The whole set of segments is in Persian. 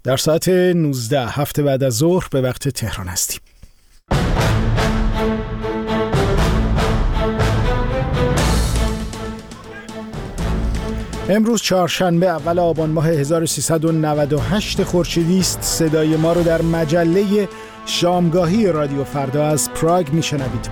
در ساعت 19 هفته بعد از ظهر به وقت تهران هستیم. امروز چهارشنبه اول آبان ماه 1398 خورشیدی است. صدای ما رو در مجله شامگاهی رادیو فردا از پراگ میشنوید.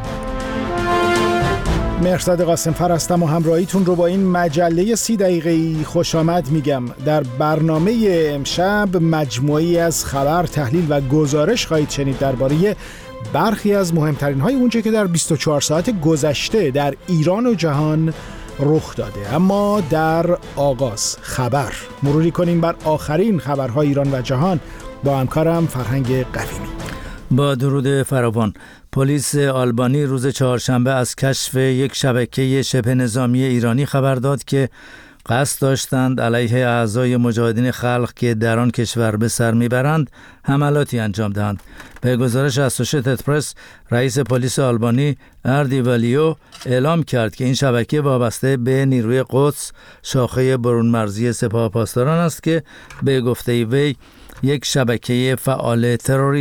مهرزاد قاسمفر هستم و همراهیتون رو با این مجله 30 دقیقه‌ای خوش آمد میگم. در برنامه امشب مجموعی از خبر، تحلیل و گزارش خواهید شنید درباره برخی از مهمترین های اونچه که در 24 ساعت گذشته در ایران و جهان رخ داده. اما در آغاز خبر مروری کنیم بر آخرین خبرهای ایران و جهان با همکارم فرهنگ قویمی. با درود فراوان، پلیس آلبانی روز چهارشنبه از کشف یک شبکه شبه نظامی ایرانی خبر داد که قصد داشتند علیه اعضای مجاهدین خلق که در آن کشور به سر میبرند حملاتی انجام دهند. به گزارش اسوشیتد پرس، رئیس پلیس آلبانی اردی ولیو اعلام کرد که این شبکه وابسته به نیروی قدس، شاخه برون مرزی سپاه پاسداران است که به گفته وی یک شبکه فعال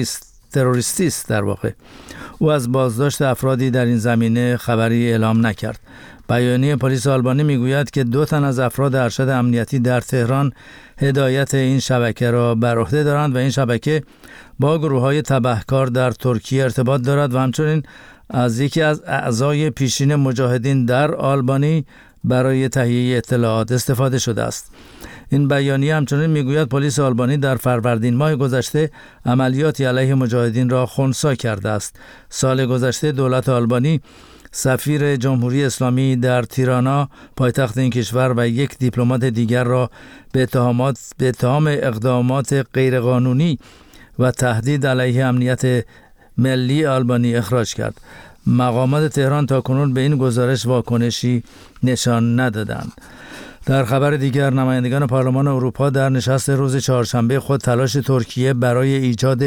تروریستی است. در واقع او از بازداشت افرادی در این زمینه خبری اعلام نکرد. بیانیه پلیس آلبانی میگوید که 2 تن از افراد ارشد امنیتی در تهران هدایت این شبکه را بر عهده دارند و این شبکه با گروه‌های تبهکار در ترکیه ارتباط دارد و همچنین از یکی از اعضای پیشین مجاهدین در آلبانی برای تهیه اطلاعات استفاده شده است. این بیانیه همچنین میگوید پلیس آلبانی در فروردین ماه گذشته عملیاتی علیه مجاهدین را خنثی کرده است. سال گذشته دولت آلبانی سفیر جمهوری اسلامی در تیرانا پایتخت این کشور و یک دیپلمات دیگر را به اتهام اقدامات غیرقانونی و تهدید علیه امنیت ملی آلبانی اخراج کرد. مقامات تهران تاکنون به این گزارش واکنشی نشان ندادند. در خبر دیگر، نمایندگان پارلمان اروپا در نشست روز چهارشنبه خود تلاش ترکیه برای ایجاد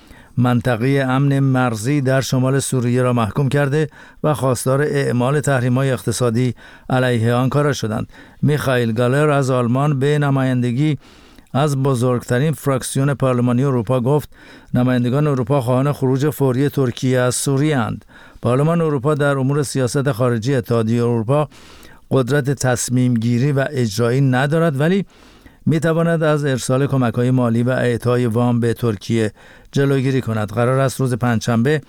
منطقه امن مرزی در شمال سوریه را محکوم کرده و خواستار اعمال تحریم‌های اقتصادی علیه آنکارا شدند. میخائیل گالر از آلمان به نمایندگی از بزرگترین فراکسیون پارلمانی اروپا گفت نمایندگان اروپا خواهان خروج فوری ترکیه از سوریه اند. پارلمان اروپا در امور سیاست خارجی اتحادیه اروپا قدرت تصمیم گیری و اجرایی ندارد، ولی میتواند از ارسال کمک‌های مالی و اعطای وام به ترکیه جلوگیری کند. قرار است روز پنجشنبه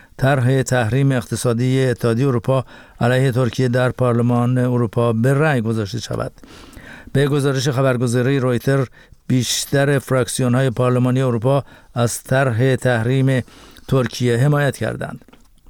طرح تحریم اقتصادی اتحادیه اروپا علیه ترکیه در پارلمان اروپا به رأی گذاشته شود. به گزارش خبرگزاری رویتر، بیشتر فراکسیون‌های پارلمانی اروپا از طرح تحریم ترکیه حمایت کردند.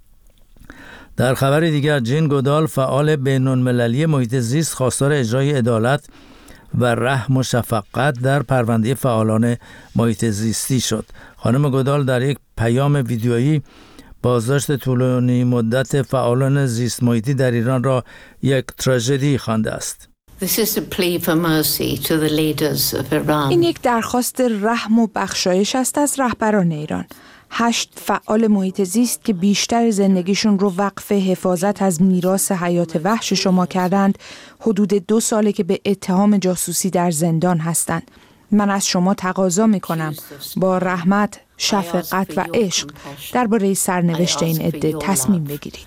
در خبر دیگر، جین گودال فعال بین‌المللی محیط زیست خواستار اجرای عدالت و رحم و شفقت در پرونده فعالان محیط زیستی شد. خانم گودال در یک پیام ویدیویی بازداشت طولانی مدت فعالان زیست محیطی در ایران را یک تراژدی خوانده است. این یک درخواست رحم و بخشایش است از رهبران ایران. 8 فعال محیط زیست که بیشتر زندگیشون رو وقف حفاظت از میراث حیات وحش شما کردند، حدود 2 ساله که به اتهام جاسوسی در زندان هستند. من از شما تقاضا میکنم با رحمت، شفقت و عشق درباره سرنوشت این عده تصمیم بگیرید.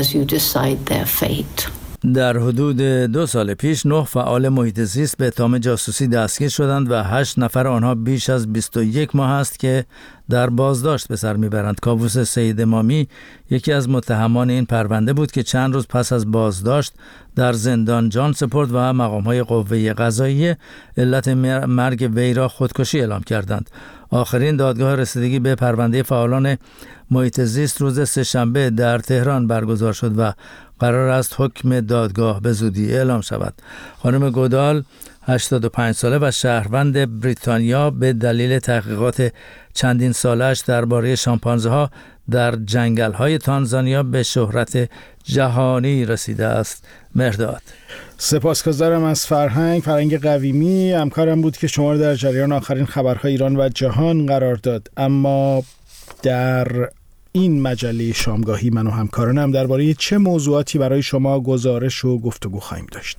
در حدود 2 سال پیش 9 فعال محیط زیست به اتهام جاسوسی دستگیر شدند و 8 نفر آنها بیش از 21 ماه است که در بازداشت به سر میبرند. کاووس سید امامی یکی از متهمان این پرونده بود که چند روز پس از بازداشت در زندان جان سپرد و مقام‌های قوه قضاییه علت مرگ وی را خودکشی اعلام کردند. آخرین دادگاه رسیدگی به پرونده فعالان محیط زیست روز سه‌شنبه در تهران برگزار شد و قرار است حکم دادگاه به زودی اعلام شود. خانم گودال 85 ساله و شهروند بریتانیا به دلیل تحقیقات چندین سالش درباره شامپانزه ها در جنگل های تانزانیا به شهرت جهانی رسیده است. مرداد. سپاسگزارم از فرهنگ قویمی. همکارم بود که شما رو در جریان آخرین خبرهای ایران و جهان قرار داد. اما در این مجله شامگاهی من و همکارانم درباره چه موضوعاتی برای شما گزارش و گفتگو خواهیم داشت.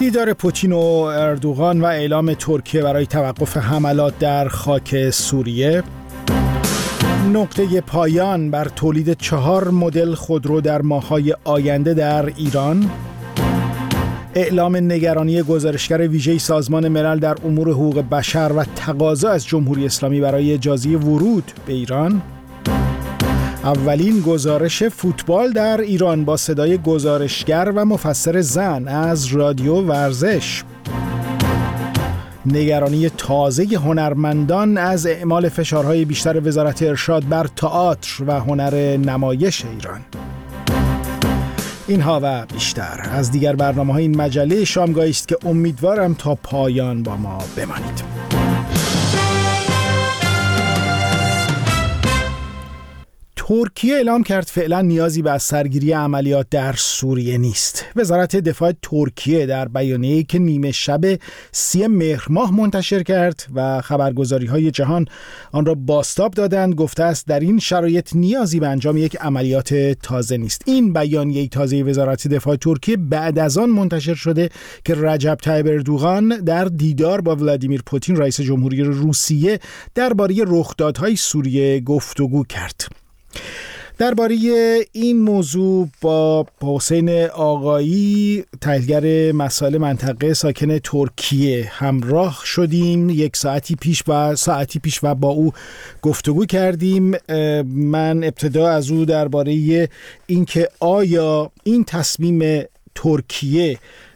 دیدار پوتین و اردوغان و اعلام ترکیه برای توقف حملات در خاک سوریه، نقطه پایان بر تولید 4 مدل خودرو در ماه‌های آینده در ایران، اعلام نگرانی گزارشگر ویژه سازمان ملل در امور حقوق بشر و تقاضا از جمهوری اسلامی برای اجازه ورود به ایران، اولین گزارش فوتبال در ایران با صدای گزارشگر و مفسر زن از رادیو ورزش، نگرانی تازه هنرمندان از اعمال فشارهای بیشتر وزارت ارشاد بر تئاتر و هنر نمایش ایران. اینها و بیشتر از دیگر برنامه‌های این مجله شامگاهی است که امیدوارم تا پایان با ما بمانید. ترکیه اعلام کرد فعلا نیازی به سرگیری عملیات در سوریه نیست. وزارت دفاع ترکیه در بیانیه‌ای که نیمه شب 30 مهر ماه منتشر کرد و خبرگزاری‌های جهان آن را بازتاب دادند، گفته است در این شرایط نیازی به انجام یک عملیات تازه نیست. این بیانیه تازه وزارت دفاع ترکیه بعد از آن منتشر شده که رجب طیب اردوغان در دیدار با ولادیمیر پوتین رئیس جمهوری روسیه درباره رخدادهای سوریه گفتگو کرد. درباره این موضوع با حسین آقایی، تحلیلگر مسائل منطقه ساکن ترکیه، همراه شدیم. یک ساعتی پیش و با او گفتگو کردیم. من ابتدا از او درباره اینکه آیا این تصمیم ترکیه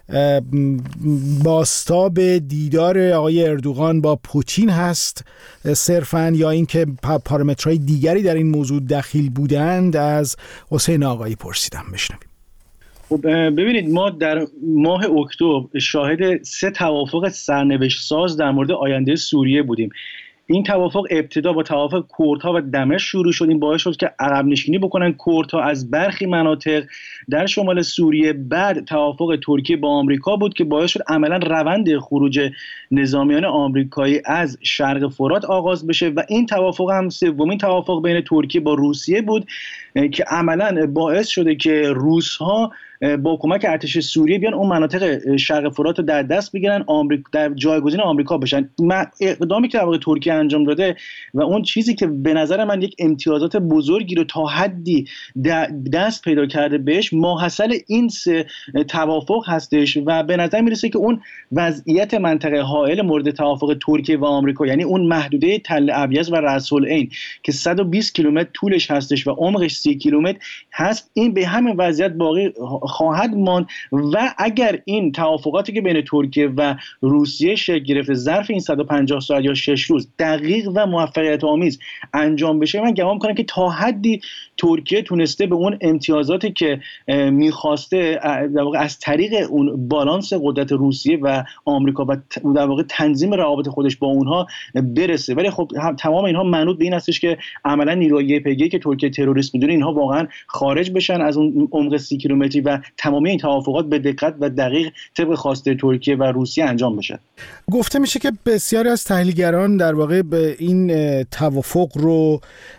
بازتاب دیدار آقای اردوغان با پوتین هست صرفاً یا اینکه پارامترهای دیگری در این موضوع دخیل بودند، از حسین آقایی پرسیدم. بشنویم. خب ببینید، ما در ماه اکتبر شاهد 3 توافق سرنوشت ساز در مورد آینده سوریه بودیم. این توافق ابتدا با توافق کردها و دمشق شروع شد. این باعث شد که عقب نشینی بکنن کردها از برخی مناطق در شمال سوریه. بعد توافق ترکیه با آمریکا بود که باعث شد عملا روند خروج نظامیان آمریکایی از شرق فرات آغاز بشه و این توافق هم سومین توافق بین ترکیه با روسیه بود که عملا باعث شده که روس‌ها با کمک ارتش سوریه بیان اون مناطق شرق فرات رو در دست بگیرن، در جایگزین آمریکا بشن. اقدامی که در واقع ترکیه انجام داده و اون چیزی که به نظر من یک امتیازات بزرگی رو تا حدی دست پیدا کرده بهش، ماحصل این 3 توافق هستش و به نظر میرسه که اون وضعیت منطقه حائل مورد توافق ترکیه و آمریکا، یعنی اون محدوده تل ابیض و رأس العین که 120 کیلومتر طولش هستش و عمقش 30 کیلومتر هست، این به همین وضعیت باقی خواهد ماند و اگر این توافقاتی که بین ترکیه و روسیه شکل گرفته ظرف این 150 ساعت یا 6 روز دقیق و موفقیت آمیز انجام بشه، من گمان می‌کنم که تا حدی ترکیه تونسته به اون امتیازاتی که می‌خواسته در واقع از طریق اون بالانس قدرت روسیه و آمریکا و در واقع تنظیم روابط خودش با اونها برسه. ولی خب تمام اینها منوط به این هستش که عملا نیروهای YPG که ترکیه تروریست می‌دونه اینها واقعا خارج بشن از اون عمق 30 کیلومتری و تمامی این توافقات به دقت و دقیق طبق خواسته ترکیه و روسیه انجام بشه. گفته میشه که بسیاری از تحلیلگران در واقع به این توافق رو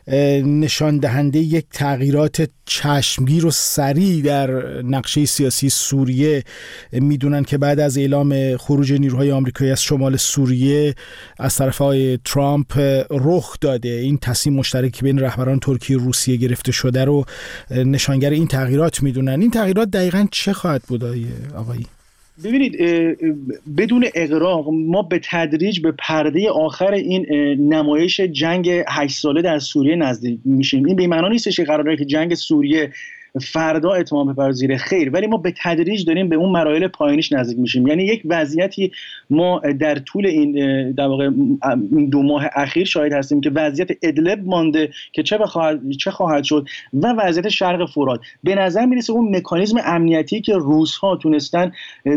نشان دهنده یک تغییرات چشمگیر و سریع در نقشه سیاسی سوریه میدونن که بعد از اعلام خروج نیروهای آمریکایی از شمال سوریه از طرف آقای ترامپ رخ داده. این تصمیم مشترکی بین رهبران ترکیه و روسیه گرفته شده رو نشانگر این تغییرات میدونن. این تغییرات دقیقاً چه خواهد بود آقایی؟ ببینید، بدون اغراق ما به تدریج به پرده آخر این نمایش جنگ 8 ساله در سوریه نزدیک میشیم. این به معنی نیستش که قراره که جنگ سوریه فردا اتمام بپذیره، خیر، ولی ما به تدریج داریم به اون مراحل پایانیش نزدیک میشیم. یعنی یک وضعیتی ما در طول این در واقع 2 ماه اخیر شاهد هستیم که وضعیت ادلب مانده که چه خواهد شد و وضعیت شرق فرات. به نظر میرسه اون مکانیزم امنیتی که روس‌ها تونستن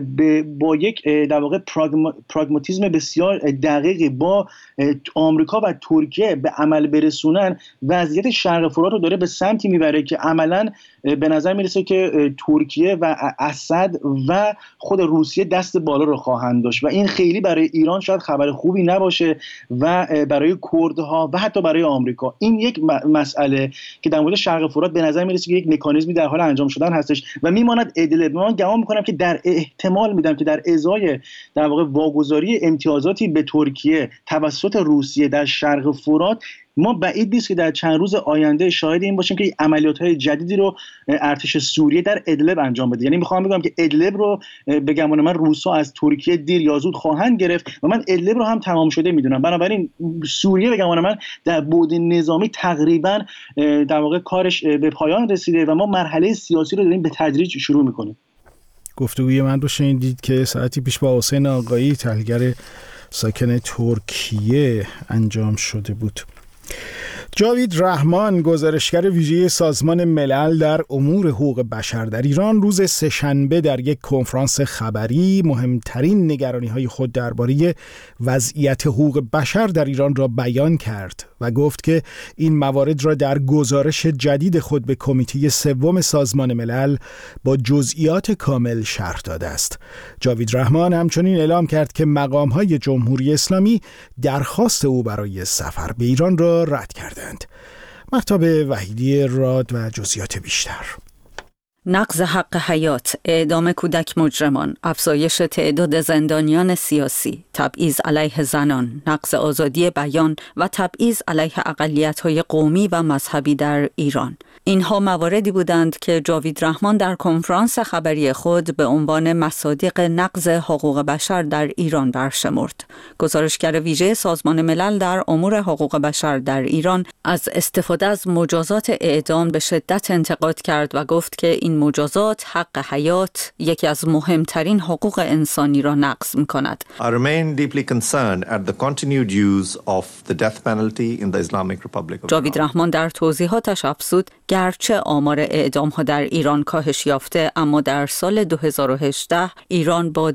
با یک در واقع پراگماتیسم بسیار دقیقی با آمریکا و ترکیه به عمل برسونن، وضعیت شرق فرات رو داره به سمتی میبره که عملاً به نظر میرسه که ترکیه و اسد و خود روسیه دست بالا رو خواهند داشت و این خیلی برای ایران شاید خبر خوبی نباشه و برای کردها و حتی برای آمریکا. این یک مسئله که در مورد شرق فرات به نظر میرسه که یک مکانیزمی در حال انجام شدن هستش و میماند ادلب. من گمان میکنم که در احتمال میدم که در ازای در واقع واگذاری امتیازاتی به ترکیه توسط روسیه در شرق فرات، ما بعید نیست که در چند روز آینده شاهد این باشیم که عملیات‌های جدیدی رو ارتش سوریه در ادلب انجام بده. یعنی میخوام بگم که ادلب رو به گمان من روس‌ها از ترکیه دیر یا زود خواهند گرفت و من ادلب رو هم تمام شده میدونم. بنابراین سوریه به گمان من در بعد نظامی تقریبا در واقع کارش به پایان رسیده و ما مرحله سیاسی رو داریم به تدریج شروع میکنیم. گفتگوی من رو شنیدید که ساعتی پیش با حسین آقایی تحلیلگر ساکن ترکیه انجام شده بود. جاوید رحمان، گزارشگر ویژه سازمان ملل در امور حقوق بشر در ایران، روز سه‌شنبه در یک کنفرانس خبری مهمترین نگرانی‌های خود درباره وضعیت حقوق بشر در ایران را بیان کرد و گفت که این موارد را در گزارش جدید خود به کمیته سوم سازمان ملل با جزئیات کامل شرح داده است. جاوید رحمان همچنین اعلام کرد که مقام‌های جمهوری اسلامی درخواست او برای سفر به ایران را رد کردند. مهتاب وحیدی راد و جزئیات بیشتر. نقض حق حیات، اعدام کودک مجرمان، افزایش تعداد زندانیان سیاسی، تبعیض علیه زنان، نقض آزادی بیان و تبعیض علیه اقلیت‌های قومی و مذهبی در ایران. اینها مواردی بودند که جاوید رحمان در کنفرانس خبری خود به عنوان مصادیق نقض حقوق بشر در ایران برشمرد. گزارشگر ویژه سازمان ملل در امور حقوق بشر در ایران از استفاده از مجازات اعدام به شدت انتقاد کرد و گفت که این مجازات حق حیات، یکی از مهمترین حقوق انسانی را نقض می‌کند. I remain deeply concerned at the continued use of the death penalty in the Islamic Republic of Iran. جاوید رحمان در توضیحاتش افزود گرچه آمار اعدام‌ها در ایران کاهش یافته، اما در سال 2018 ایران با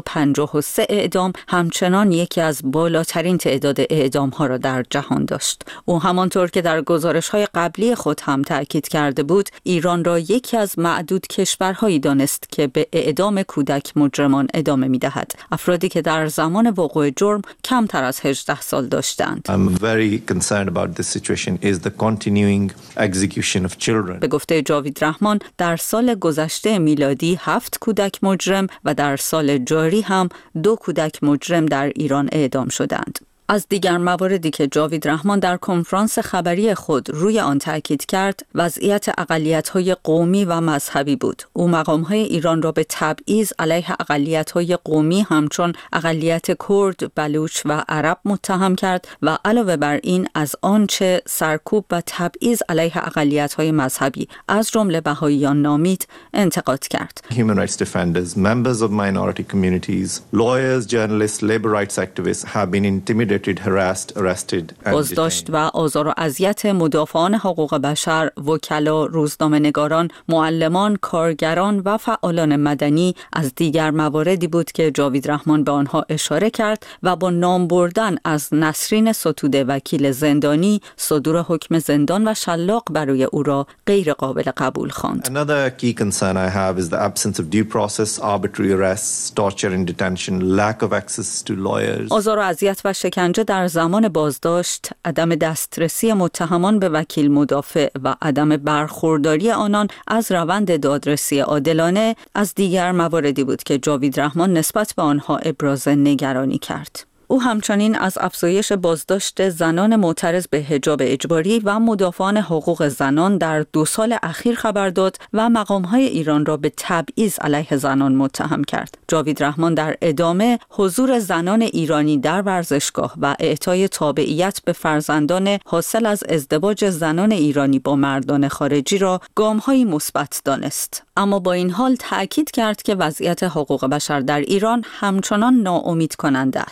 253 اعدام همچنان یکی از بالاترین تعداد اعدام‌ها را در جهان داشت. او همانطور که در گزارش‌های قبلی خود هم تأکید کرده بود، ایران را یکی از معدود کشورهایی دانست که به اعدام کودک مجرمان ادامه می‌دهد، افرادی که در زمان وقوع جرم کمتر از 18 سال داشتند. I'm very concerned about this situation is the continuing execution of children. به گفته جاوید رحمان در سال گذشته میلادی 7 کودک مجرم و در سال جاری هم 2 کودک مجرم در ایران اعدام شدند. از دیگر مواردی که جاوید رحمان در کنفرانس خبری خود روی آن تاکید کرد، وضعیت اقلیت‌های قومی و مذهبی بود. او مقام‌های ایران را به تبعیض علیه اقلیت‌های قومی همچون اقلیت کرد، بلوچ و عرب متهم کرد و علاوه بر این از آنچه سرکوب و تبعیض علیه اقلیت‌های مذهبی از جمله بهائیان نامید انتقاد کرد. Human rights defenders, members of minority communities, lawyers, journalists, labor rights activists have been intimidated, harassed, arrested and بازداشت و آزار و اذیت مدافعان حقوق بشر، وکلا، روزنامه‌نگاران، معلمان، کارگران و فعالان مدنی از دیگر مواردی بود که جاوید رحمان به آنها اشاره کرد و با نام بردن از نسرین ستوده وکیل زندانی، صدور حکم زندان و شلاق برای او را غیر قابل قبول خواند. Another key concern I have is the absence of due process, arbitrary arrests, torture in detention, lack of access to lawyers. آزار و اذیت و شکنجه در زمان بازداشت، عدم دسترسی متهمان به وکیل مدافع و عدم برخورداری آنان از روند دادرسی عادلانه از دیگر مواردی بود که جاوید رحمان نسبت به آنها ابراز نگرانی کرد. او همچنین از افزایش بازداشت زنان معترض به حجاب اجباری و مدافعان حقوق زنان در 2 سال اخیر خبر داد و مقام‌های ایران را به تبعیض علیه زنان متهم کرد. جاوید رحمان در ادامه حضور زنان ایرانی در ورزشگاه و اعطای تابعیت به فرزندان حاصل از ازدواج زنان ایرانی با مردان خارجی را گام‌هایی مثبت دانست، اما با این حال تأکید کرد که وضعیت حقوق بشر در ایران همچنان ناامید کننده است.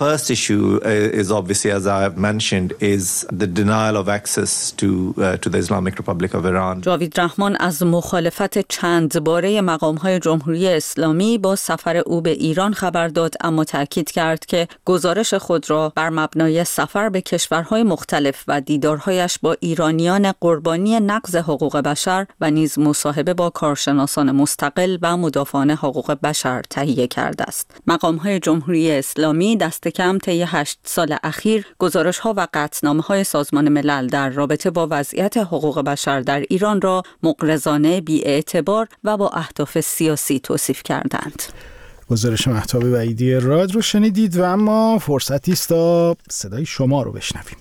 first issue is obviously, as I have mentioned, is the denial of access to the Islamic Republic of Iran. جاوید رحمان از مخالفت چند باره مقام‌های جمهوری اسلامی با سفر او به ایران خبر داد، اما تاکید کرد که گزارش خود را بر مبنای سفر به کشورهای مختلف و دیدارهایش با ایرانیان قربانی نقض حقوق بشر و نیز مصاحبه با کارشناسان مستقل و مدافعان حقوق بشر تهیه کرده است. مقام‌های جمهوری اسلامی دست کم طی 8 سال اخیر گزارش‌ها و قطعنامه‌های سازمان ملل در رابطه با وضعیت حقوق بشر در ایران را مغرضانه، بی‌اعتبار و با اهداف سیاسی توصیف کردند. گزارش مهتاب وحیدی راد رو شنیدید و اما فرصتی است تا صدای شما رو بشنویم.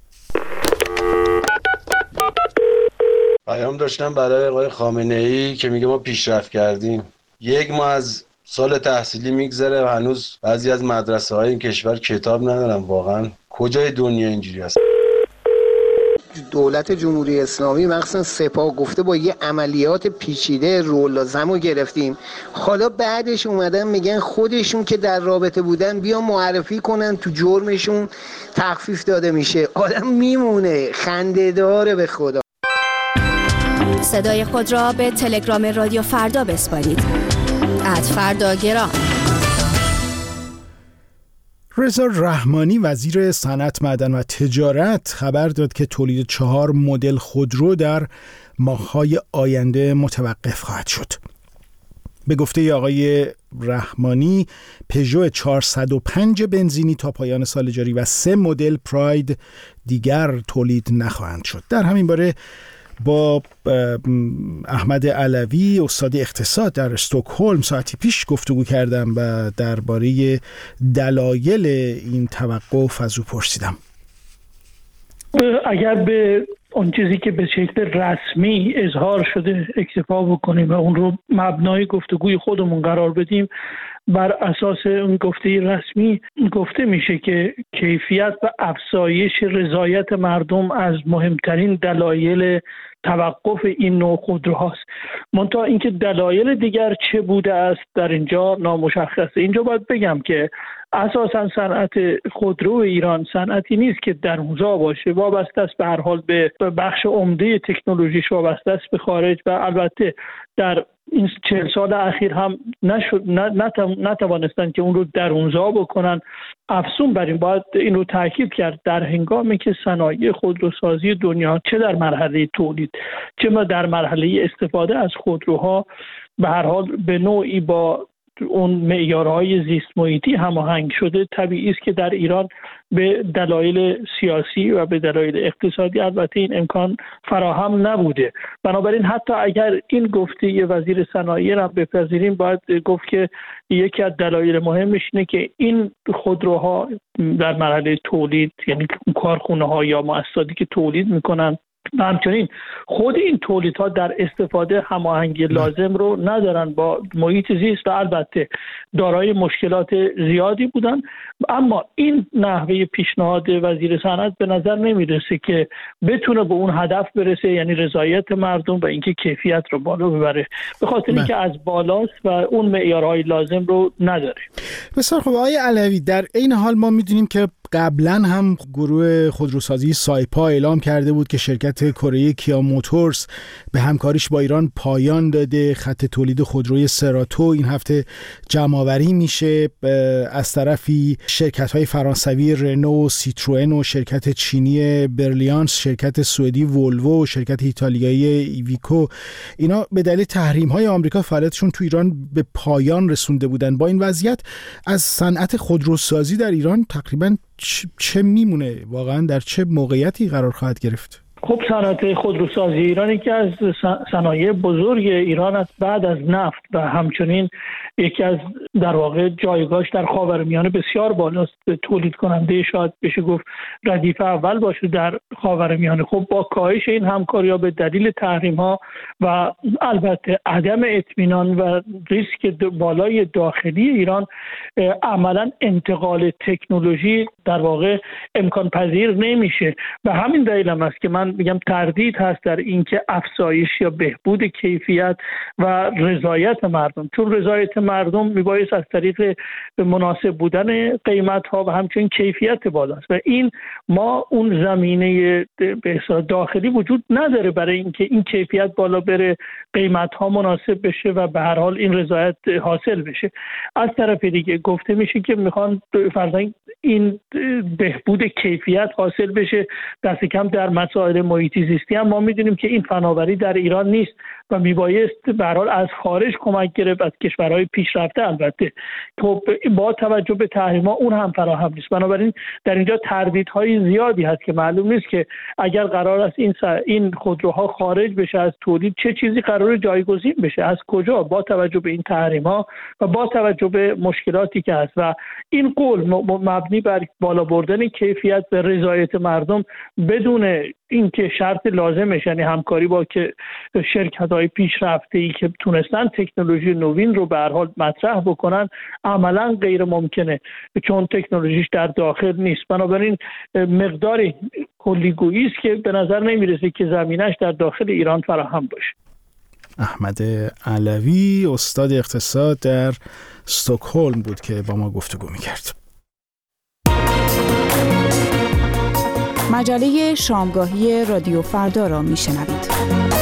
پیام داشتم برای آقای خامنه‌ای که میگه ما پیشرفت کردیم. 1 ماه از سال تحصیلی میگذره و هنوز بعضی از مدرسه‌های این کشور کتاب ندارن. واقعا کجای دنیا اینجوری هست؟ دولت جمهوری اسلامی مخصوصا سپاه گفته با یه عملیات پیچیده رول لازمو گرفتیم، حالا بعدش اومدن میگن خودشون که در رابطه بودن بیا معرفی کنن تو جرمشون تخفیف داده میشه. آدم میمونه خنده داره به خدا. صدای خود را به تلگرام رادیو فردا بسپارید. @فرداگرام. رضا رحمانی وزیر صنعت، معدن و تجارت خبر داد که تولید 4 مدل خودرو در ماه‌های آینده متوقف خواهد شد. به گفته آقای رحمانی پژو 405 بنزینی تا پایان سال جاری و 3 مدل پراید دیگر تولید نخواهند شد. در همین باره با احمد علوی استاد اقتصاد در استکهلم ساعتی پیش گفتگو کردم و درباره دلایل این توقف از او پرسیدم. اگر به اون چیزی که به شکل رسمی اظهار شده اکتفا بکنیم و اون رو مبنای گفتگوی خودمون قرار بدیم، بر اساس اون گفته رسمی گفته میشه که کیفیت و افزایش رضایت مردم از مهمترین دلایل توقف این نوع خودروهاست. منتها اینکه دلایل دیگر چه بوده است در اینجا نامشخصه. اینجا باید بگم که اساساً صنعت خودرو ایران صنعتی نیست که درونزا باشه، وابسته است به هر حال به بخش عمده تکنولوژیش، وابسته است به خارج و البته در این 40 سال اخیر هم نتوانستن که اون رو درونزا بکنن. افزون بر این باید این رو تاکید کرد در هنگامی که صنایع خودروسازی دنیا چه در مرحله تولید چه در مرحله استفاده از خودروها به هر حال به نوعی با اون معیارهای زیست محیطی هماهنگ شده، طبیعی است که در ایران به دلایل سیاسی و به دلایل اقتصادی البته این امکان فراهم نبوده. بنابراین حتی اگر این گفته وزیر صنایع را بپذیریم، باید گفت که یکی از دلایل مهمش اینه که این خودروها در مرحله تولید، یعنی کارخونه‌ها یا مؤسساتی که تولید میکنن و همچنین خود این تولیدها در استفاده هماهنگی لازم رو ندارن با محیط زیست و البته دارای مشکلات زیادی بودن. اما این نحوه پیشنهاد وزیر صنعت به نظر نمیرسه که بتونه به اون هدف برسه، یعنی رضایت مردم و اینکه کیفیت رو بالا ببره، به خاطر اینکه از بالاست و اون معیارهای لازم رو نداره. بسیار خب آقای علوی، در این حال ما میدونیم که قبلا هم گروه خودروسازی سایپا اعلام کرده بود که شرکت کره کیا موتورز به همکاریش با ایران پایان داده. خط تولید خودروی سراتو این هفته جمع‌آوری میشه. از طرفی شرکت‌های فرانسوی رنو، سیتروئن و شرکت چینی برلیانس، شرکت سوئدی ولوو و شرکت ایتالیایی ایویکو، اینا به دلیل تحریم‌های آمریکا فعالیتشون تو ایران به پایان رسونده بودن. با این وضعیت از صنعت خودروسازی در ایران تقریباً چه میمونه؟ واقعا در چه موقعیتی قرار خواهد گرفت؟ خب صنعت خودروسازی ایران یکی از صنایع بزرگ ایران است بعد از نفت و همچنین یکی از در واقع جایگاهش در خاورمیانه بسیار بالاست. تولید کننده شاید بشه گفت ردیف اول باشه در خاورمیانه. خب با کاهش این همکاری‌ها به دلیل تحریم‌ها و البته عدم اطمینان و ریسک بالای داخلی ایران، عملاً انتقال تکنولوژی در واقع امکان پذیر نمیشه. و همین دلیل هم است که من من میگم تردید هست در اینکه افزایش یا بهبود کیفیت و رضایت مردم، چون رضایت مردم میبایست از طریق مناسب بودن قیمت ها و همچنین کیفیت بالا است و این ما اون زمینه به اصطلاح داخلی وجود نداره برای اینکه این کیفیت بالا بره، قیمت ها مناسب بشه و به هر حال این رضایت حاصل بشه. از طرف دیگه گفته میشه که میخوان فرضاً این بهبود کیفیت حاصل بشه دست کم در مسائل محیطی زیستی هم ما میدونیم که این فناوری در ایران نیست و میبایست به هر حال از خارج کمک گرفت، از کشورهای پیشرفته البته. خب با توجه به تحریم‌ها اون هم فراهم نیست. بنابراین در اینجا تردیدهای زیادی هست که معلوم نیست که اگر قرار است این خودروها خارج بشه از تولید چه چیزی قرار جایگزین بشه، از کجا، با توجه به این تحریم‌ها و با توجه به مشکلاتی که هست. و این قول مبنی بر بالا بردن کیفیت به رضایت مردم بدون اینکه شرط لازمش یعنی همکاری با که شرکت‌های پیشرفته‌ای که تونستن تکنولوژی نوین رو به هر حال مطرح بکنن عملاً غیر ممکنه چون تکنولوژیش در داخل نیست. بنابراین مقداری کلیگویی است که به نظر نمیرسه که زمینش در داخل ایران فراهم باشه. احمد علوی استاد اقتصاد در استکهلم بود که با ما گفتگو می‌کرد. مجله شامگاهی رادیو فردا را میشنوید.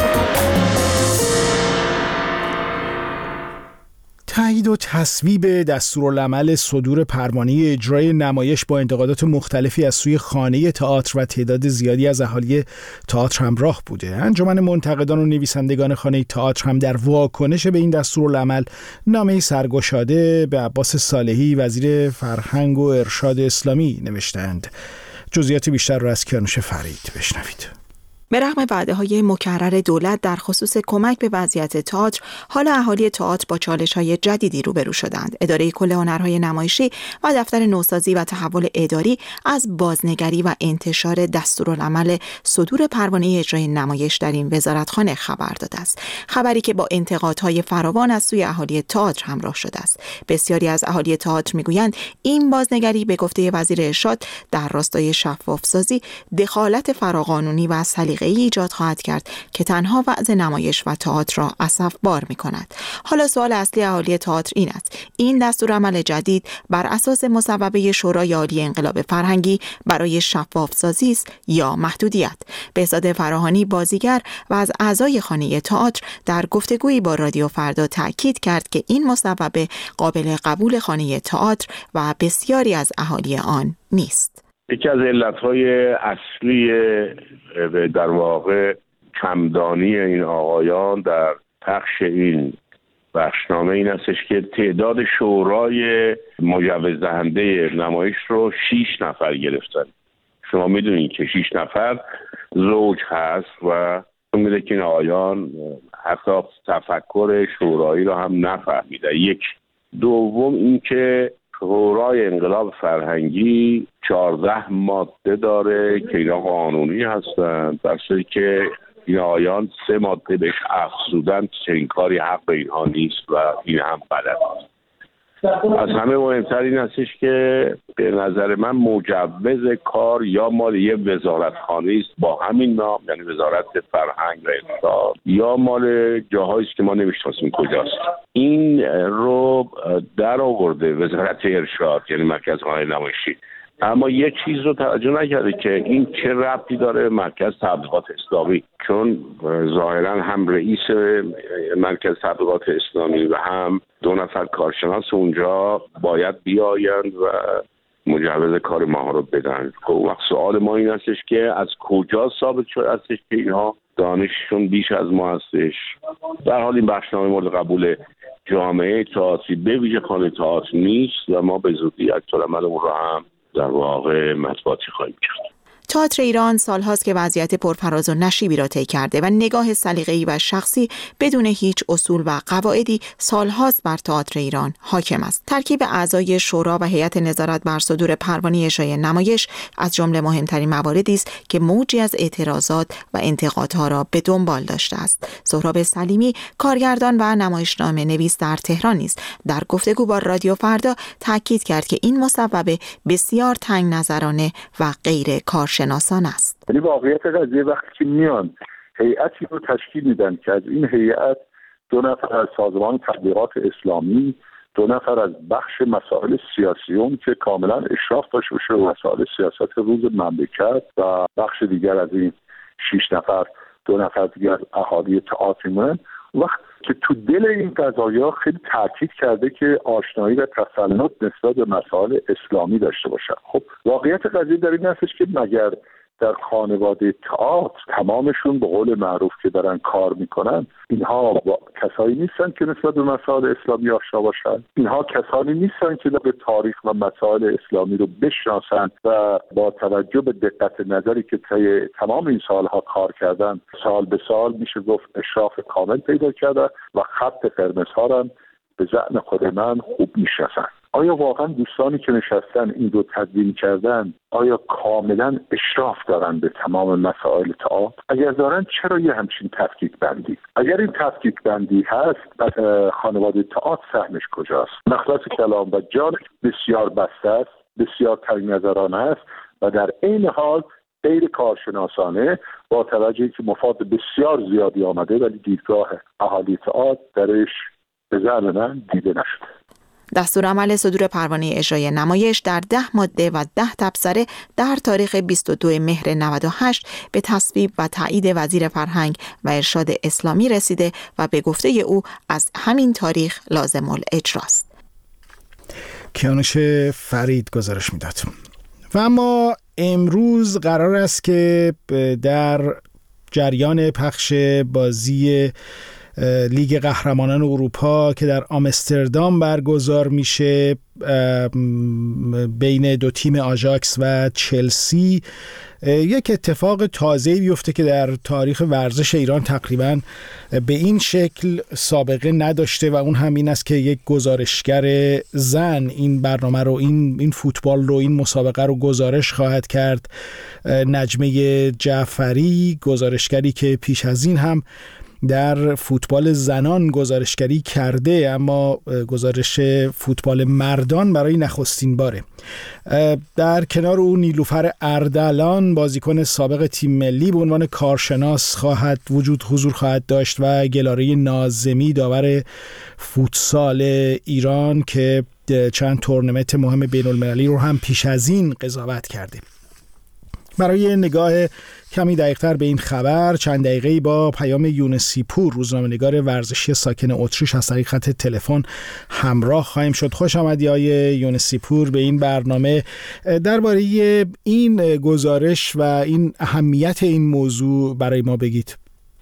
تایید و تصویب دستورالعمل صدور پروانه اجرای نمایش با انتقادات مختلفی از سوی خانه تئاتر و تعداد زیادی از اهالی تئاتر همراه بوده. انجمن منتقدان و نویسندگان خانه تئاتر هم در واکنش به این دستورالعمل نامه‌ای سرگشاده به عباس صالحی وزیر فرهنگ و ارشاد اسلامی نوشتند. جزئیات بیشتر را از کیانوش فرید بشنوید. به رغم وعده‌های مکرر دولت در خصوص کمک به وضعیت تئاتر، حالا اهالی تئاتر با چالش‌های جدیدی روبرو شدند. اداره کل هنرهای نمایشی و دفتر نوسازی و تحول اداری از بازنگری و انتشار دستورالعمل صدور پروانه اجرای نمایش در این وزارتخانه خبر داده است. خبری که با انتقادهای فراوان از سوی اهالی تئاتر همراه شده است. بسیاری از اهالی تئاتر میگویند این بازنگری به گفته وزیر ارشاد در راستای شفاف‌سازی دخالت فراقانونی و ایجاد خواهد کرد که تنها وضع نمایش و تئاتر را اسف‌بار می‌کند. حالا سوال اصلی اهالی تئاتر این است: این دستورالعمل جدید بر اساس مصوبه شورای عالی انقلاب فرهنگی برای شفاف‌سازی است یا محدودیت؟ بهزاد فراهانی بازیگر و از اعضای خانه تئاتر در گفتگویی با رادیو فردا تاکید کرد که این مصوبه قابل قبول خانه تئاتر و بسیاری از اهالی آن نیست. یکی از علتهای اصلی در واقع کمدانی این آقایان در پخش این بخشنامه این هستش که تعداد شورای مجوز دهنده نمایش رو 6 نفر گرفتن. شما میدونید که 6 نفر زوج هست و میده که این آقایان حتی تفکر شورایی رو هم نفهمیده. یک. دوم این که شورای انقلاب فرهنگی 14 ماده داره که اینا قانونی هستن، در صورتی که این آیان 3 ماده بهش افزودن. چنین کاری حق اینها نیست و این هم غلط است. از همه مهمتر این هستش که به نظر من مجوز کار یا مال یه وزارتخانه است با همین نام، یعنی وزارت فرهنگ و ارشاد، یا مال جاهایی است که ما نمی‌شناسیم کجاست. این رو در آورده وزارت ارشاد، یعنی مرکز هنر نمایشی، اما یه چیز رو توجه نکرده که این چه ربطی داره مرکز تبلیغات اسلامی، چون ظاهرا هم رئیس مرکز تبلیغات اسلامی و هم 2 نفر کارشناس اونجا باید بیایند و مجوز کار ما رو بدن. خب سوال ما این هستش که از کجا ثابت شده هستش که اینها دانششون بیش از ما هستش؟ در حال این بخشنامه مورد قبول جامعه تئاتری به ویژه خانه تئاتر نیست و ما به زودی عکس‌العملمون رو هم در واقع مطبوعاتی خواهیم کرد. تئاتر ایران سالهاست که وضعیت پرفراز و نشیبی را طی کرده و نگاه سلیقه‌ای و شخصی بدون هیچ اصول و قواعدی سالهاست بر تئاتر ایران حاکم است. ترکیب اعضای شورا و هیئت نظارت بر صدور پروانه اجرای نمایش از جمله مهمترین مواردی است که موجی از اعتراضات و انتقادها را به دنبال داشته است. سهراب سلیمی، کارگردان و نمایشنامه نویس در تهران نیز در گفتگو با رادیو فردا تاکید کرد که این مصوبه بسیار تنگ نظرانه و غیر کارشناسان است. یعنی واقعیت قضیه وقتی که میان هیئتی رو تشکیل میدن که از این هیئت 2 نفر از سازمان تبلیغات اسلامی، 2 نفر از بخش مسائل سیاسیون که کاملا اشراف داشته باشه و مسائل سیاست روز مملکت، و بخش دیگر از این 6 نفر 2 نفر دیگر از اهالی تئاتر میمونن. وقت که تو دل این قضایا خیلی تاکید کرده که آشنایی و تسلط نسبت به مسائل اسلامی داشته باشن. خب واقعیت قضیه در این هستش که مگر در خانواده تئاتر تمامشون به قول معروف که دارن کار میکنن، اینها کسایی نیستن که نسبت به مسائل اسلامی آشنا باشن؟ اینها کسانی نیستن که به تاریخ و مسائل اسلامی رو بشناسن و با توجه به دقت نظری که طی تمام این سالها کار کردن، سال به سال میشه گفت اشراف کامل پیدا کردن و خط قرمزها رو به ذهن خود من خوب میشناسن. آیا واقعا دوستانی که نشستن این رو تدوین کردن آیا کاملا اشراف دارن به تمام مسائل تئاتر؟ اگر دارن چرا یه همچین تفکیک بندی؟ اگر این تفکیک بندی هست، خانواده تئاتر سهمش کجاست؟ مخلص کلام و جان بسیار بسته است، بسیار تنگ نظرانه است و در عین حال غیر کارشناسانه، با توجهی که مفاد بسیار زیادی آمده ولی دیدگاه اهالی تئاتر درش به ذهن من دیده نشده. دستورالعمل صدور پروانه اجرای نمایش در 10 ماده و 10 تبصره در تاریخ 22 مهر 98 به تصویب و تایید وزیر فرهنگ و ارشاد اسلامی رسیده و به گفته او از همین تاریخ لازم الاجراست. کیانوش فرید گزارش میداد. و اما امروز قرار است که در جریان پخش بازی لیگ قهرمانان اروپا که در آمستردام برگزار میشه بین 2 تیم آژاکس و چلسی یک اتفاق تازه‌ای بیفته که در تاریخ ورزش ایران تقریباً به این شکل سابقه نداشته و اون هم این است که یک گزارشگر زن این برنامه رو، این فوتبال رو، این مسابقه رو گزارش خواهد کرد. نجمه جعفری، گزارشگری که پیش از این هم در فوتبال زنان گزارشگری کرده اما گزارش فوتبال مردان برای نخستین باره. در کنار او نیلوفر اردلان، بازیکن سابق تیم ملی، به عنوان کارشناس حضور خواهد داشت و گلاره ناظمی، داور فوتسال ایران که چند تورنمنت مهم بین المللی رو هم پیش از این قضاوت کرده. برای نگاه کمی دقیق‌تر به این خبر چند دقیقه‌ای با پیام یونسی پور، روزنامه‌نگار ورزشی ساکن اتریش، از طریق خط تلفن همراه خواهیم شد. خوش آمدی آقای یونسی پور به این برنامه. درباره این گزارش و این اهمیت این موضوع برای ما بگید.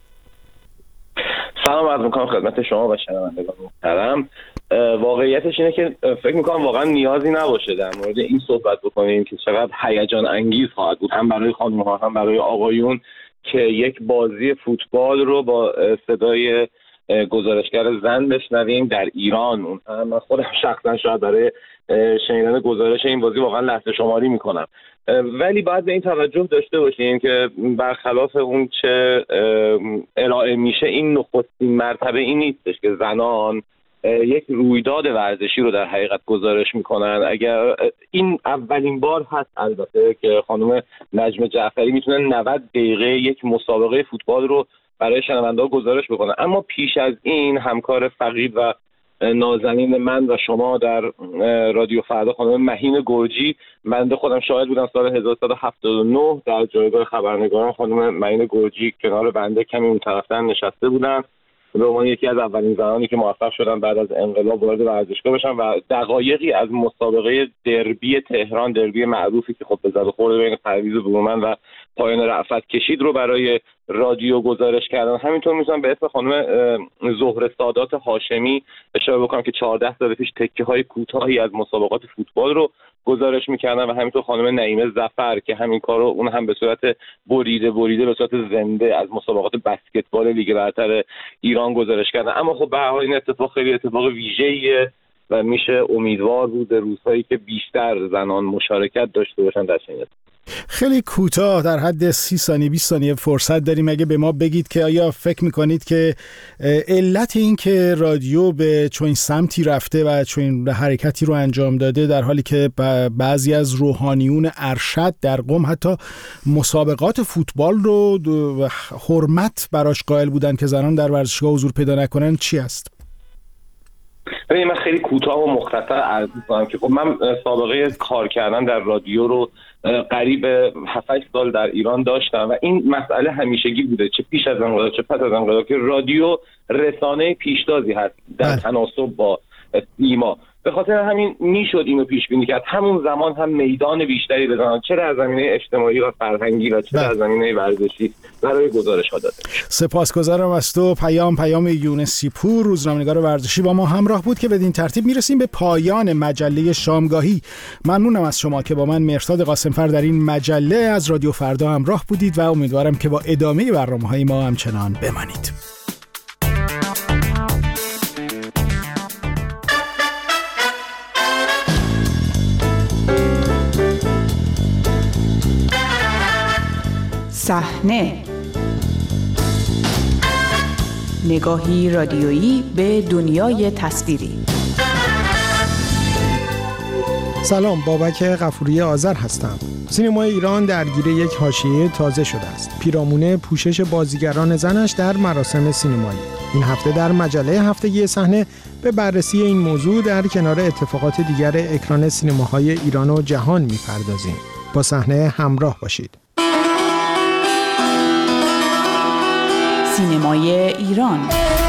سلام عرض می‌کنم خدمت شما و شنوندگان محترم. واقعیتش اینه که فکر میکنم واقعا نیازی نباشه در مورد این صحبت بکنیم که چقدر هیجان انگیز خواهد بود، هم برای خانم‌ها هم برای آقایون، که یک بازی فوتبال رو با صدای گزارشگر زن بشنویم در ایران. اون هم من خودم شخصا شاید برای شنیدن گزارش این بازی واقعا لحظه شماری میکنم، ولی باید به این توجه داشته باشیم که برخلاف اون چه ارائه میشه، این نخستین مرتبه این نیستش که زنان یک رویداد ورزشی رو در حقیقت گزارش میکنن. اگر این اولین بار هست البته که خانم نجمه جعفری میتونن 90 دقیقه یک مسابقه فوتبال رو برای شنونده‌ها گزارش بکنن. اما پیش از این همکار فقید و نازنین من و شما در رادیو فردا، خانم مهین گرجی، بنده خودم شاهد بودم سال 1379 در جایگاه خبرنگاران خانم مهین گرجی کنار بنده کمی اون طرفتر نشسته بودن به عنوان یکی از اولین زنانی که موفق شدن بعد از انقلاب وارد ورزشگاه بشن و دقایقی از مسابقه دربی تهران، دربی معروفی که خب به زد و خورد بین پرویز برومند و پایان رأفت کشید رو برای رادیو گزارش کردن. همینطور میتونم به اسم خانم زهره سادات هاشمی اشاره بکنم که 14 سال پیش تکه‌های کوتاهی از مسابقات فوتبال رو گزارش میکردن و همینطور خانم نعیمه ظفر که همین کارو اون هم به صورت بریده به صورت زنده از مسابقات بسکتبال لیگ برتر ایران گزارش کردن. اما خب به هر حال این اتفاق خیلی اتفاق ویژه‌ایه و میشه امیدوار بود به روزهایی که بیشتر زنان مشارکت داشته باشن در چنین. خیلی کوتاه در حد 30 ثانیه 20 ثانیه فرصت داریم. اگه به ما بگید که آیا فکر میکنید که علت این که رادیو به چنین سمتی رفته و چنین حرکتی رو انجام داده، در حالی که بعضی از روحانیون ارشد در قم حتی مسابقات فوتبال رو حرمت براش قائل بودن که زنان در ورزشگاه حضور پیدا نکنن، چی است؟ من خیلی کوتاه و مختصر عرض می‌کنم که خب من سابقه کار کردن در رادیو رو قریب 7-8 سال در ایران داشتم و این مسئله همیشگی بوده، چه پیش از انقلاب چه پس از انقلاب، که رادیو رسانه پیشتازی هست در تناسب با سینما. به خاطر همین میشد اینو پیش بینی کرد همون زمان هم میدان بیشتری بزنن، چه در زمینه اجتماعی و فرهنگی و چه در زمینه ورزشی، برای گزارش ها داده. سپاسگزارم از تو. پیام یونسی پور، روزنامه‌نگار ورزشی، با ما همراه بود که بدین ترتیب میرسیم به پایان مجله شامگاهی. ممنونم از شما که با من مهرداد قاسمفر در این مجله از رادیو فردا همراه بودید و امیدوارم که با ادامه برنامه‌های ما همچنان بمانید. صحنه، نگاهی رادیویی به دنیای تصویری. سلام، بابک غفوری آذر هستم. سینمای ایران درگیر یک حاشیه تازه شده است: پیرامون پوشش بازیگران زنش در مراسم سینمایی. این هفته در مجله هفتگی صحنه به بررسی این موضوع در کنار اتفاقات دیگر اکران سینماهای ایران و جهان می‌پردازیم. با صحنه همراه باشید. سینمای ایران.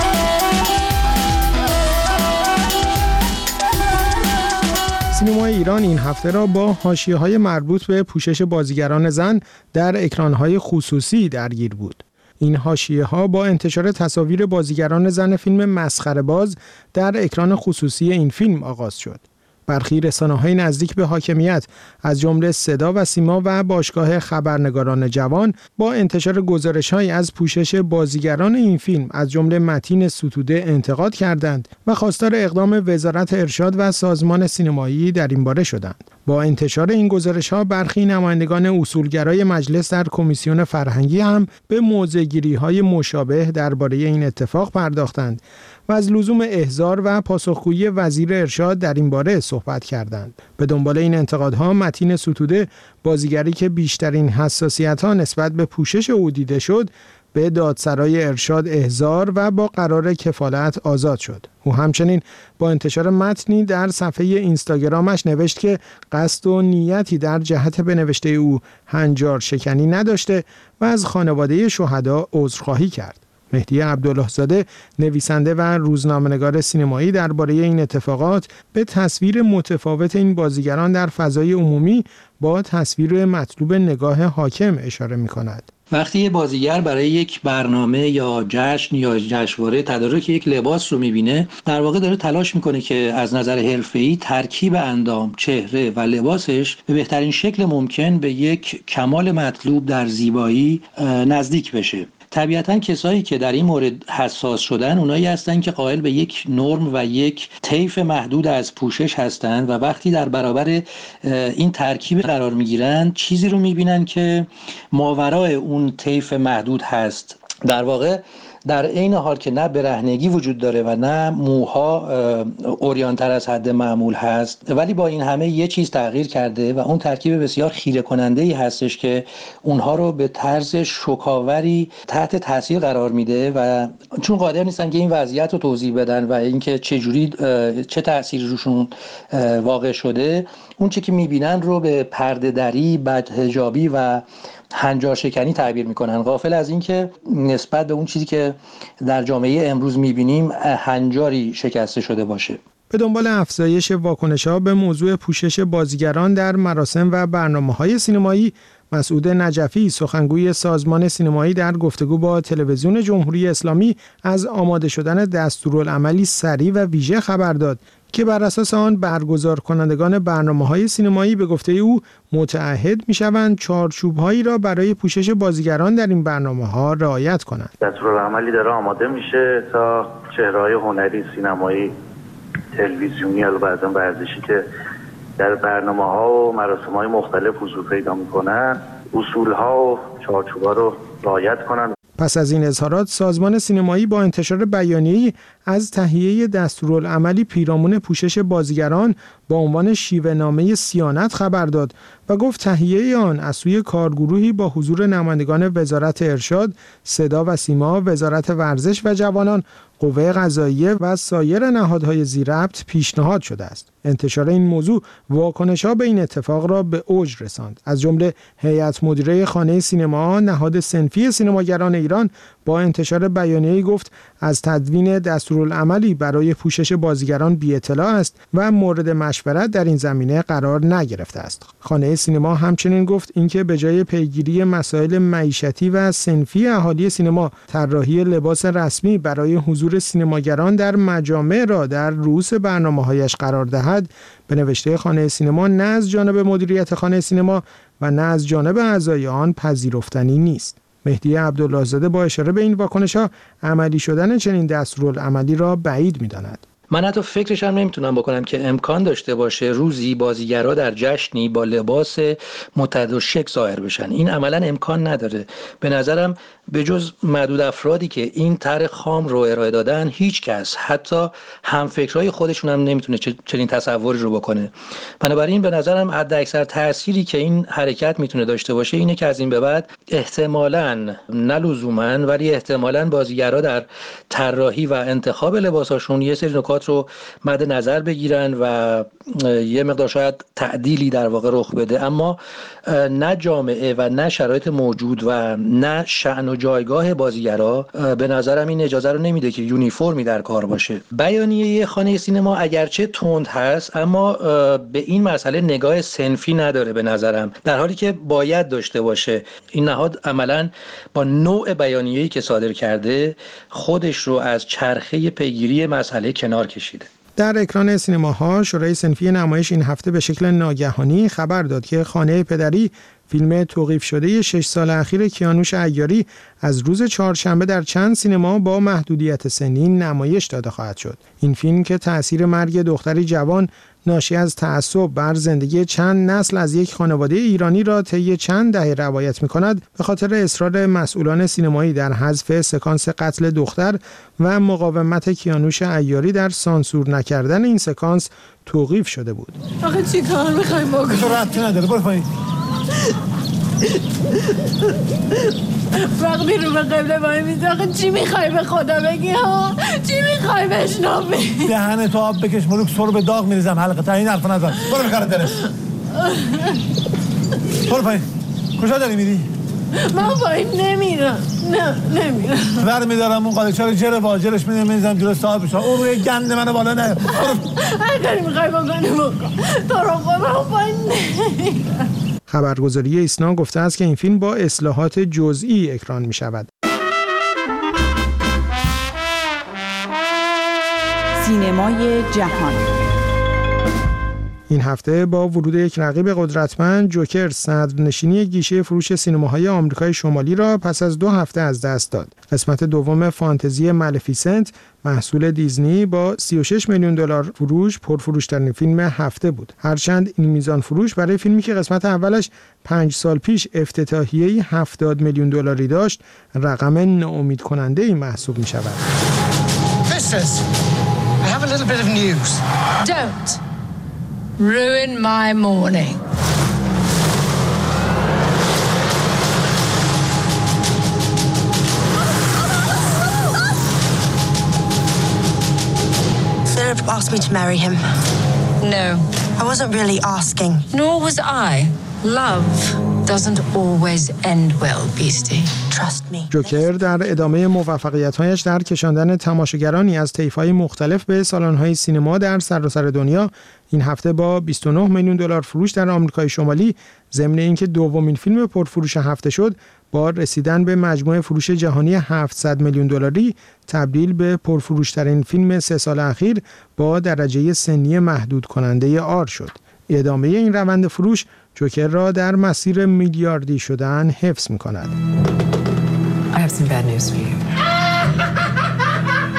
سینمای ایران این هفته را با حاشیه‌های مربوط به پوشش بازیگران زن در اکران‌های خصوصی درگیر بود. این حاشیه‌ها با انتشار تصاویر بازیگران زن فیلم مسخره‌باز در اکران خصوصی این فیلم آغاز شد. برخی رسانه‌های نزدیک به حاکمیت از جمله صدا و سیما و باشگاه خبرنگاران جوان با انتشار گزارش‌هایی از پوشش بازیگران این فیلم از جمله متین ستوده انتقاد کردند و خواستار اقدام وزارت ارشاد و سازمان سینمایی در این باره شدند. با انتشار این گزارش‌ها برخی نمایندگان اصولگرای مجلس در کمیسیون فرهنگی هم به موضع‌گیری‌های مشابه درباره این اتفاق پرداختند و از لزوم احضار و پاسخگویی وزیر ارشاد در این باره صحبت کردند. به دنبال این انتقادها متین ستوده، بازیگری که بیشترین حساسیت‌ها نسبت به پوشش او دیده شد، به دادسرای ارشاد احضار و با قرار کفالت آزاد شد. او همچنین با انتشار متنی در صفحه اینستاگرامش نوشت که قصد و نیتی در جهت به نوشته او هنجار شکنی نداشته و از خانواده شهدا عذرخواهی کرد. مهدی عبدالله زاده، نویسنده و روزنامه‌نگار سینمایی، درباره این اتفاقات به تصویر متفاوت این بازیگران در فضای عمومی با تصویر مطلوب نگاه حاکم اشاره می‌کند. وقتی یه بازیگر برای یک برنامه یا جشن یا جشنواره تدارک یک لباس رو می‌بینه، در واقع داره تلاش می‌کنه که از نظر حرفه‌ای ترکیب اندام، چهره و لباسش به بهترین شکل ممکن به یک کمال مطلوب در زیبایی نزدیک بشه. طبیعتاً کسایی که در این مورد حساس شدن اونایی هستن که قائل به یک نرم و یک طیف محدود از پوشش هستند و وقتی در برابر این ترکیب قرار میگیرن چیزی رو میبینن که ماورای اون طیف محدود هست. در واقع در عین حال که نه برهنگی وجود داره و نه موها عریان‌تر از حد معمول هست، ولی با این همه یه چیز تغییر کرده و اون ترکیب بسیار خیره کننده‌ای هستش که اونها رو به طرز شوکاوری تحت تاثیر قرار میده و چون قادر نیستن که این وضعیت رو توضیح بدن و اینکه چه تأثیری روشون واقع شده، اون چیزی که میبینن رو به پرده دری، بدحجابی و هنجار شکنی تعبیر میکنن، غافل از این که نسبت به اون چیزی که در جامعه امروز میبینیم هنجاری شکسته شده باشه. به دنبال افزایش واکنش‌ها به موضوع پوشش بازیگران در مراسم و برنامه‌های سینمایی، مسعود نجفی، سخنگوی سازمان سینمایی، در گفتگو با تلویزیون جمهوری اسلامی از آماده شدن دستورالعملی سریع و ویژه خبر داد که بر اساس آن برگزار کنندگان برنامه‌های سینمایی به گفته او متعهد می‌شوند چارچوب‌هایی را برای پوشش بازیگران در این برنامه‌ها رعایت کنند. دستورالعملی داره آماده میشه تا چهره‌های هنری، سینمایی، تلویزیونی و بعضا ورزشی که در برنامه‌ها و مراسم‌های مختلف حضور پیدا می‌کنن اصول‌ها و چارچوب‌ها رو رعایت کنن. پس از این اظهارات سازمان سینمایی با انتشار بیانیه‌ای از تهیه دستورالعملی پیرامون پوشش بازیگران با عنوان شیوه‌نامه صیانت خبر داد و گفت تهیه آن از سوی کارگروهی با حضور نمایندگان وزارت ارشاد، صدا و سیما، وزارت ورزش و جوانان، قوه قضاییه و سایر نهادهای ذی‌ربط پیشنهاد شده است. انتشار این موضوع واکنش‌ها به این اتفاق را به اوج رساند. از جمله هیئت مدیره خانه سینما، نهاد صنفی سینماگران ایران با انتشار بیانیه‌ای گفت از تدوین دستورالعملی برای پوشش بازیگران بی‌اطلاع است و مورد مشورت در این زمینه قرار نگرفته است. خانه سینما همچنین گفت اینکه به جای پیگیری مسائل معیشتی و صنفی اهالی سینما، طراحی لباس رسمی برای حضور سینماگران در مجامع را در رؤوس برنامه‌هایش قرار دهد، به نوشته خانه سینما نه از جانب مدیریت خانه سینما و نه از جانب اعضای آن پذیرفتنی نیست. مهدی عبدالله زاده با اشاره به این واکنش‌ها عملی شدن چنین دستورالعملی را بعید می‌داند. من حتی فکرش هم نمیتونم بکنم که امکان داشته باشه روزی بازیگرا در جشنی با لباس متعدد الشکل ظاهر بشن. این عملا امکان نداره. به نظرم به جز معدود افرادی که این طرح خام رو ارائه دادن، هیچ کس حتی همفکرای خودشون هم نمیتونه چنین تصوری رو بکنه. بنابراین به نظرم حداکثر تأثیری که این حرکت میتونه داشته باشه اینه که از این به بعد احتمالاً، نه لزوماً، ولی احتمالاً بازیگرا در طراحی و انتخاب لباساشون یه سری نکات رو مد نظر بگیرن و یه مقدار شاید تعدیلی در واقع رخ بده، اما نه جامعه و نه شرایط موجود و نه شأن و جایگاه بازیگرا به نظرم این اجازه رو نمیده که یونیفرمی در کار باشه. بیانیه خانه سینما اگرچه تند هست اما به این مسئله نگاه صنفی نداره به نظرم، در حالی که باید داشته باشه. این نهاد عملاً با نوع بیانیه‌ای که صادر کرده خودش رو از چرخه پیگیری مسئله کنار کشیده. در اکران سینماها شورای صنفی نمایش این هفته به شکل ناگهانی خبر داد که خانه پدری، فیلم توقیف شده 6 سال اخیر کیانوش عیاری، از روز چهارشنبه در چند سینما با محدودیت سنی نمایش داده خواهد شد. این فیلم که تأثیر مرگ دختری جوان ناشی از تعصب بر زندگی چند نسل از یک خانواده ایرانی را طی چند دهه روایت می‌کند، به خاطر اصرار مسئولان سینمایی در حذف سکانس قتل دختر و مقاومت کیانوش عیاری در سانسور نکردن این سکانس توقیف شده بود. آخه چی کار می‌خوایم بکنیم؟ تو ربطی نداره، برو پایین. وقتی رو به قبله وای میزه، آخه چی میخوای به خدا بگی ها؟ چی میخوای بشنوی؟ دهنتو آب بکش ملوک، سر به داغ میریزم حلقه تا این حرف نزن. برو بکار دلش. برو پایین. کجا داری میری؟ من پایین نمیرم. نمیرم. ور میدارم اون قالیچه رو جر واجرش میزنم جلو صاحبش. اون روی گند منو بالا نه. هر کاری میخوای بکنی بکن. تو رو خدا پایین نمیرم. خبرگزاری ایسنا گفته است که این فیلم با اصلاحات جزئی اکران می شود. سینمای جهان. این هفته با ورود یک رقیب قدرتمند، جوکر صدرنشینی گیشه فروش سینماهای آمریکای شمالی را پس از 2 هفته از دست داد. قسمت دوم فانتزی مالفیسنت محصول دیزنی با 36 میلیون دلار فروش پرفروش‌ترین فیلم هفته بود. هرچند این میزان فروش برای فیلمی که قسمت اولش 5 سال پیش افتتاحیه‌ای 70 میلیون دلاری داشت، رقم ناامید کننده‌ای محسوب می‌شود. Sisters, I have a little bit of news. Don't ruin my morning. Philip asked me to marry him. No. I wasn't really asking. Nor was I. Love doesn't always end well, beastie. Trust me. جوکر در ادامه موفقیت‌هایش در کشاندن تماشاگرانی از طیف‌های مختلف به سالن‌های سینما در سراسر دنیا، این هفته با 29 میلیون دلار فروش در آمریکای شمالی، ضمن اینکه دومین فیلم پرفروش هفته شد، با رسیدن به مجموع فروش جهانی 700 میلیون دلاری تبدیل به پرفروش‌ترین فیلم 3 سال اخیر با درجه سنی محدود کننده آر شد. ادامه این روند فروش جوکر را در مسیر میلیاردی شدن حفظ می‌کند. I have some bad news for you.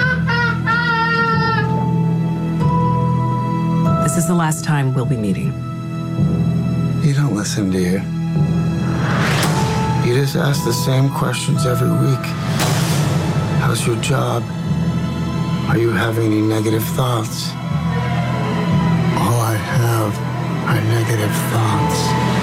This is the last time we'll be meeting. listen to you. You just ask the same questions every week. How's your job? Are you having any negative thoughts? All I have are negative thoughts.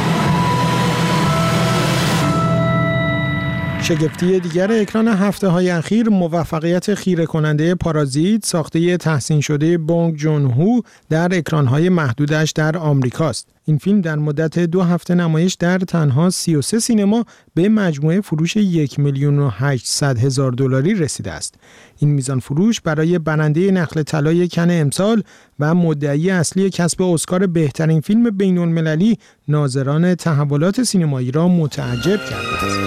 شگفتی دیگر اکران هفته‌های اخیر موفقیت خیره کننده پارازیت ساخته تحسین شده بونگ جون هو در اکران‌های محدودش در آمریکاست. این فیلم در مدت 2 هفته نمایش در تنها 33 سینما به مجموعه فروش 1,800,000 دلاری رسیده است. این میزان فروش برای برنده نخل طلای کن امسال و مدعی اصلی کسب اسکار بهترین فیلم بین‌المللی ناظران تحولات سینمایی را متعجب کرده است.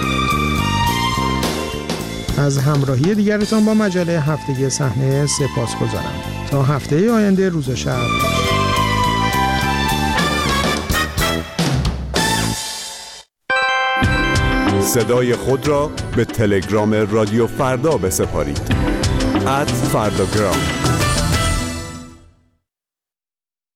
از همراهی دیگرتان با مجله هفتگی صحنه سپاسگزارم. تا هفته آینده روز و شب. صدای خود را به تلگرام رادیو فردا بسپارید. @فرداگرام